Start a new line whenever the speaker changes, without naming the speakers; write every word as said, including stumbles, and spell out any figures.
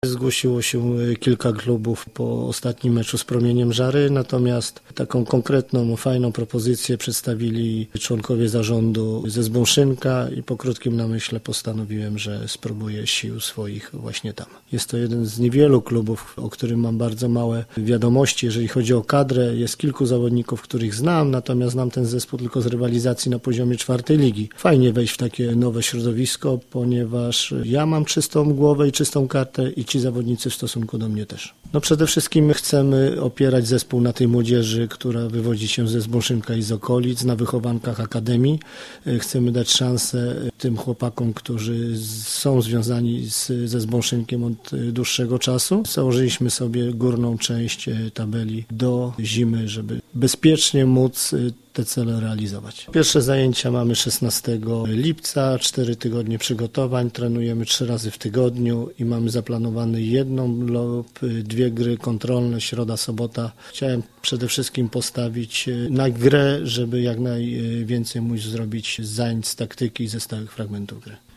Zgłosiło się kilka klubów po ostatnim meczu z Promieniem Żary, natomiast taką konkretną, fajną propozycję przedstawili członkowie zarządu ze Zbąszynka i po krótkim namyśle postanowiłem, że spróbuję sił swoich właśnie tam. Jest to jeden z niewielu klubów, o którym mam bardzo małe wiadomości, jeżeli chodzi o kadrę. Jest kilku zawodników, których znam, natomiast znam ten zespół tylko z rywalizacji na poziomie czwartej ligi. Fajnie wejść w takie nowe środowisko, ponieważ ja mam czystą głowę i czystą kartę i ci zawodnicy w stosunku do mnie też. No przede wszystkim chcemy opierać zespół na tej młodzieży, która wywodzi się ze Zbąszynka i z okolic, na wychowankach Akademii. Chcemy dać szansę tym chłopakom, którzy są związani z, ze Zbąszynkiem od dłuższego czasu. Założyliśmy sobie górną część tabeli do zimy, żeby bezpiecznie móc te cele realizować. Pierwsze zajęcia mamy szesnastego lipca, cztery tygodnie przygotowań, trenujemy trzy razy w tygodniu i mamy zaplanowany jedną lub dwie gry kontrolne, środa, sobota. Chciałem przede wszystkim postawić na grę, żeby jak najwięcej móc zrobić z zajęć z taktyki i ze stałych fragmentów gry.